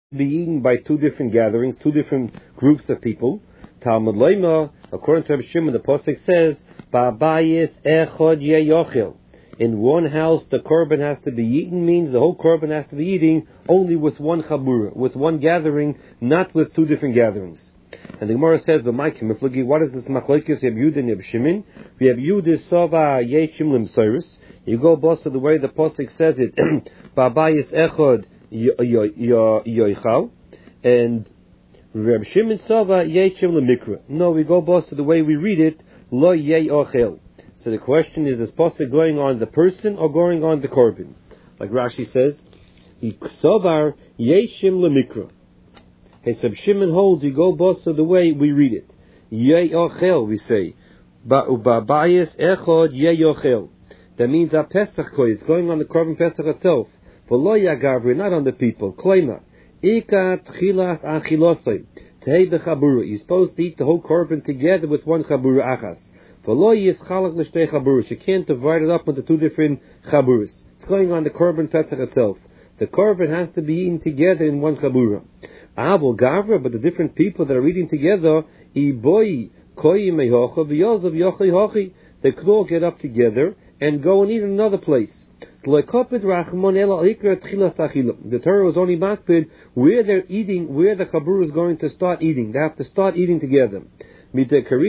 be eaten by two different gatherings, two different groups of people. Talmud Loima, according to Rabbi Shimon, the pasuk says, "Ba'bayis echad yeyochel." In one house, the korban has to be eaten, means the whole korban has to be eating only with one chabura, with one gathering, not with two different gatherings. And the Gemara says, "B'maikim iflugi." What is this machlokes Reb Yehuda and Reb Shimon? Reb Yehuda sova yechim limsirus. You go boss to the way the pasuk says it. Ba'bayis echad yoichal, and Reb Shimon sova yechim lemikra. No, we go boss to the way we read it. Lo yeochel. So the question is pasuk going on the person or going on the korban? Like Rashi says, "Iksovar yechim lemikra." Hey, so Shimon holds you go boss to the way we read it. Yeochel, we say. Ba'bayis echad yeochel. That means a Pesach koy. It's going on the korban Pesach itself. V'lo yagavri, not on the people. Kleima. Ika tchilas achilosay. Tehei bechabura. You're supposed to eat the whole korban together with one chabura achas. V'lo yischalak l'shtei chaburas. You can't divide it up into two different chaburas. It's going on the korban Pesach itself. The korban has to be eaten together in one chabura. Avol gavra, but the different people that are eating together, iboi koyi mehocha v'yozav yochei hochi. They could all get up together and go and eat in another place. The Torah was only makpid where they're eating, where the chabur is going to start eating. They have to start eating together. Here,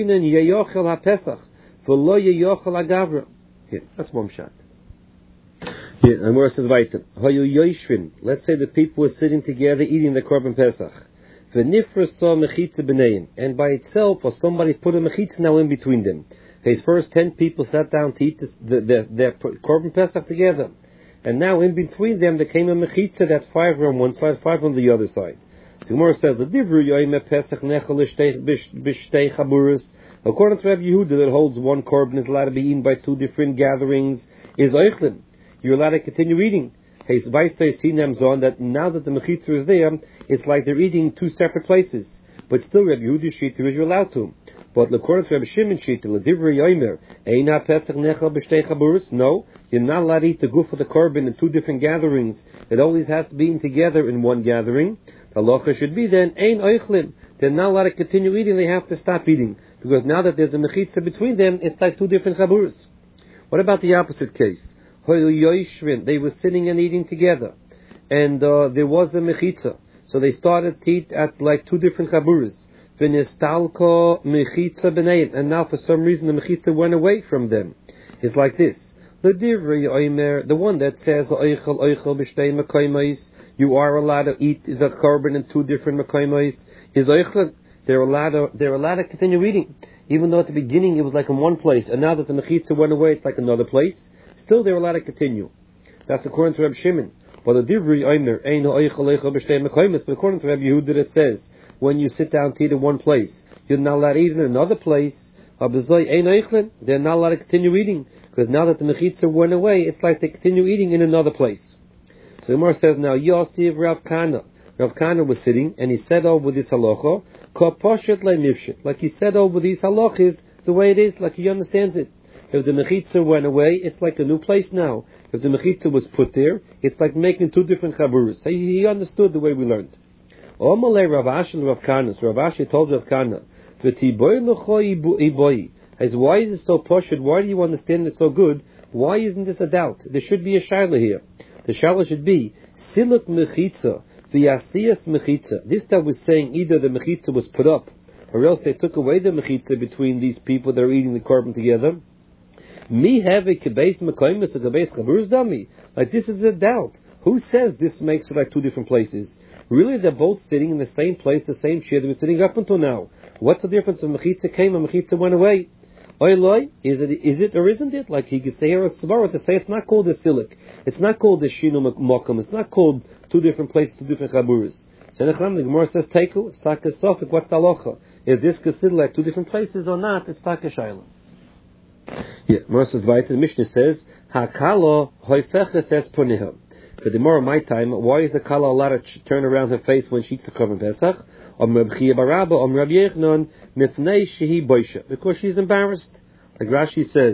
that's one shot. Here, and where it says weiter. Let's say the people were sitting together eating the korban Pesach. And by itself, or somebody put a mechitza now in between them. His first 10 people sat down to eat their korban Pesach together. And now in between them there came a mechitza that's 5 on one side, 5 on the other side. So Gemara says, according to Rabbi Yehuda that holds one korban is allowed to be eaten by two different gatherings, is oichlin. You're allowed to continue eating. His Vaistei Sinam on that now that the mechitza is there, it's like they're eating two separate places. But still Rabbi Yehuda's shita is you're allowed to. But according to Rabbi Shimon shita, l'divrei yomer, eina pesach nechal b'shtei chaburos. No, you're not allowed to eat the guf of the korban in two different gatherings. It always has to be eaten together in one gathering. The halacha should be then ein oichlin. They're not allowed to continue eating. They have to stop eating because now that there's a mechitza between them, it's like two different chaburos. What about the opposite case? They were sitting and eating together, and there was a mechitza, so they started to eat at like two different chaburos. And now for some reason the mechitza went away from them. It's like this. The one that says you are allowed to eat the korban in two different mekaymis is oichel. They're allowed to continue eating. Even though at the beginning it was like in one place, and now that the mechitza went away, it's like another place. Still they're allowed to continue. That's according to Rabbi Shimon. But according to Rabbi Yehuda it says, when you sit down to eat in one place, you're not allowed to eat in another place. They're not allowed to continue eating because now that the mechitza went away, it's like they continue eating in another place. So the Gemara says now, Yosef Rav Kana. Rav Kana was sitting and he said over this halacha, like he said over these halachas the way it is, like he understands it. If the mechitza went away, it's like a new place now. If the mechitza was put there, it's like making two different chaburas. He understood the way we learned. Omalei Rav Ashi and Rav Kana. So Rav Ashi told Rav Kana, why is it so poshut? Why do you understand it so good? Why isn't this a doubt? There should be a shaila here. The shaila should be siluk mechitza v'yasiyas mechitza. This that was saying either the mechitza was put up, or else they took away the mechitza between these people that are eating the korban together. Me have a kebeis mekaymis a kebeis chaburus dami. Like this is a doubt. Who says this makes it like two different places? Really, they're both sitting in the same place, the same chair they were sitting up until now. What's the difference if mechitza came and mechitza went away? Oiloi, is it or isn't it? Like he could say here a svara to say it's not called a silik. It's not called a shinu mokum. It's not called two different places, two different chaburas. So the Gemara says teiku. It's taka sofik. What's the halacha? Is this considered like two different places or not? It's taka shayla. Yeah, Gemara says weiter. The Mishnah says hakala hoifeches es poniha. For the more of my time, why is the kala allowed to turn around her face when she eats the korban Pesach? Because she's embarrassed. Like Rashi says,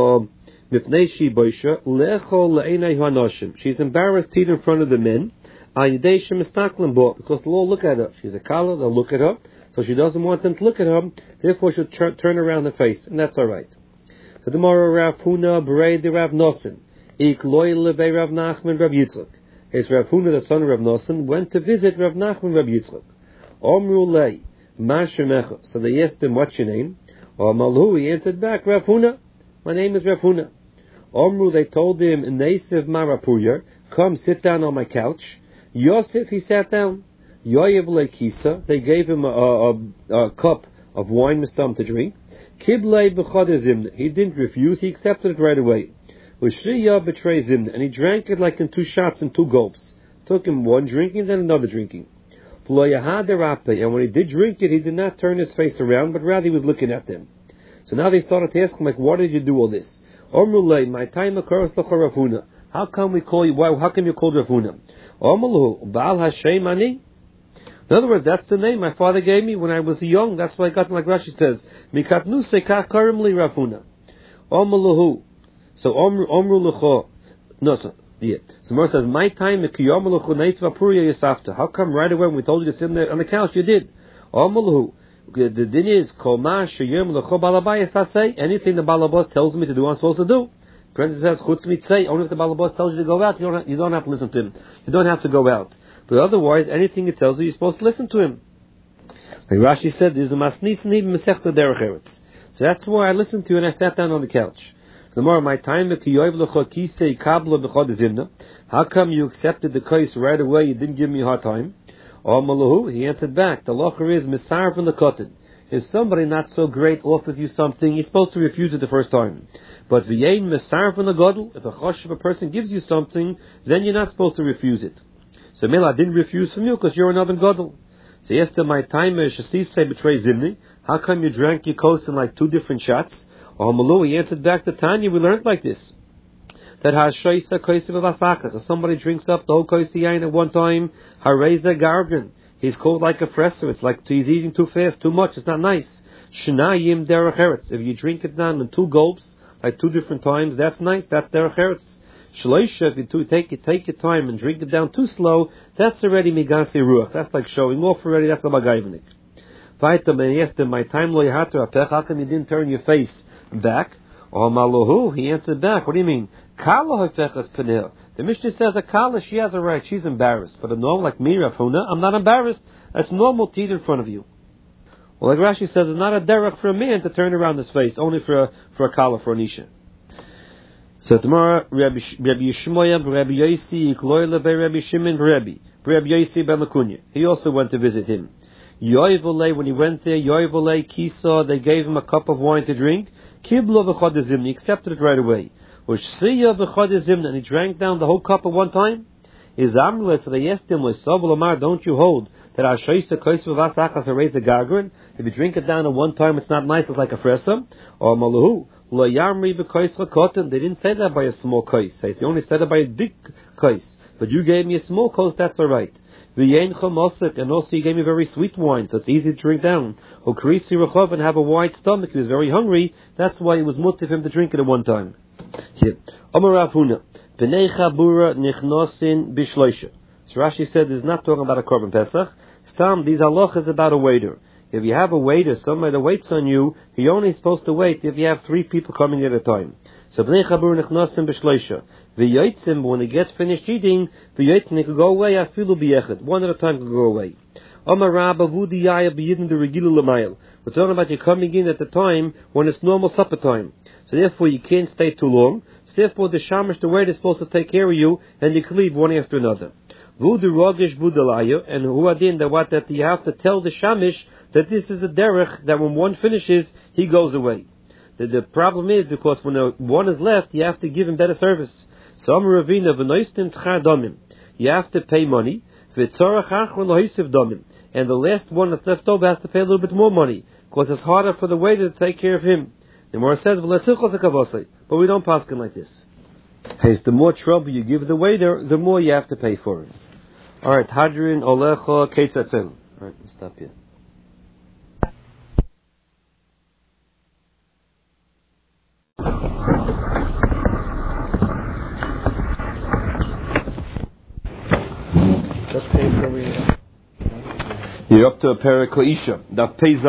she's embarrassed to eat in front of the men. Because they'll look at her. She's a kala, they'll look at her. So she doesn't want them to look at her, therefore she'll turn around the face, and that's alright. So tomorrow Rav Huna Berei de Rav Nosson, Ik loy levei Rav Nachman Rav Yitzchak. His Rav Huna, the son of Rav Nosson, went to visit Rav Nachman Rav Yitzchak. Omru lei, ma shemecha. So they asked him, what's your name? Malhu, he answered back, Rav Huna. My name is Rav Huna. Omru, they told him, Nesiv Marapuyar, come sit down on my couch. Yosef, he sat down. Yoyev lekisa, they gave him a cup of wine mistam to drink. Kiblei b'chadazimna, he didn't refuse, he accepted it right away. Ushriya betrays him, and he drank it like in 2 shots and 2 gulps. Took him one drinking, then another drinking. And when he did drink it, he did not turn his face around, but rather he was looking at them. So now they started to ask him, like, why did you do all this? Omrulei, my time occurs to Rav Huna. How come we call you? How come you called Rav Huna? Omrulu, Baal Hashem Ani. In other words, that's the name my father gave me when I was young. That's why I got, like Rashi says, Mikatnu sekach karimli Rav Huna. Omrulu. So Omru Lecho. No, so yeah. So Mor says, my time Mikiyom Lecho Neisva Puria Yisafta. How come right away when we told you to sit on the couch, you did? Omrulu. The din is Koma Sheyem Lecho Balabayas Tasei. Anything the Balabas tells me to do, I'm supposed to do. Parenthesis says, Chutz Mitzei. Only if the Balabas tells you to go out, you don't have to listen to him. You don't have to go out. But otherwise, anything he tells you, you're supposed to listen to him. Like Rashi said, there's a masnisni b'mesechta derech eretz. So that's why I listened to you and I sat down on the couch. The more my time, how come you accepted the case right away? You didn't give me a hard time. He answered back, the locher is misar from the cotton. If somebody not so great offers you something, you're supposed to refuse it the first time. But v'yein misar from the godel, if a chosh of a person gives you something, then you're not supposed to refuse it. So Mila, I didn't refuse from you because you're another godel. So yes, my time Shasise betrays Zimni. How come you drank your kos in like 2 different shots? Malu, he answered back to Tanya, we learned like this. That Hashoisa Koisiv Vasaka. So somebody drinks up the whole Koisiyain at one time, Hareza Gargan. He's cold like a fresser. It's like he's eating too fast, too much. It's not nice. Shnayim derech eretz. If you drink it down in 2 gulps, like 2 different times, that's nice. That's derech eretz. Shloisha, if you take your time and drink it down too slow, that's already migasi ruach. That's like showing off already. That's a bagayvnik. Vaitam, and he asked him, my time lo yahatu apech. How come you didn't turn your face back? Or maluhu, he answered back. What do you mean? Kala hafechas penel. The Mishnah says a kala, she has a right. She's embarrassed. But a normal like me, Rav Huna, I'm not embarrassed. That's normal to eat in front of you. Well, like Rashi says, it's not a derech for a man to turn around his face, only for a kala, for an isha. So tomorrow, Rabbi Yishmoya, Rabbi Yosi, Ikloyle, Rabbi Shimon, Rabbi Yosi ben Lakunya. He also went to visit him. Yoivole, when he went there, Yoivole, Kisa, they gave him a cup of wine to drink. Kiblo v'chodazimna, he accepted it right away. Ushsiya v'chodazimna, and he drank down the whole cup at one time. Is Amrle, so they asked him, Amar, don't you hold that Ashoisa Kois v'vasachas areza gargrin? If you drink it down at one time, it's not nice, it's like a fresa. Or Maluhu. They didn't say that by a small kais. They only said it by a big kais. But you gave me a small kais, that's alright. And also you gave me very sweet wine, so it's easy to drink down. And have a wide stomach, he was very hungry, that's why it was mutter for him to drink it at one time. Here. So Rashi said he's not talking about a korban pesach. Stam, these halachas about a waiter. If you have a waiter, somebody that waits on you, you're only supposed to wait if you have 3 people coming at a time. So b'nei chabur nechnosim b'shloisha. V'yotzim, when he gets finished eating, v'yotzim, he could go away, afilu b'yechad. One at a time could go away. Amar Rabba v'udiyaya b'yidin the regilu l'mayel. We're talking about you coming in at the time when it's normal supper time. So therefore you can't stay too long. So therefore the shamash, the waiter, is supposed to take care of you, and you can leave one after another. V'udu rogish v'udalayo, and huadin, that you have to tell the shamish that this is a derech, that when one finishes, he goes away. The problem is, because when one is left, you have to give him better service. Some ravina v'noistim tchar domim. You have to pay money. V'tzorach achron lo'hisiv domim. And the last one that's left over has to pay a little bit more money, because it's harder for the waiter to take care of him. The Gemara says, but we don't paskin like this. Hey, the more trouble you give the waiter, the more you have to pay for it. Alright, Hadrin, Olecha, Ketzatzel. Alright, we'll stop here. You're up to a parak Isha.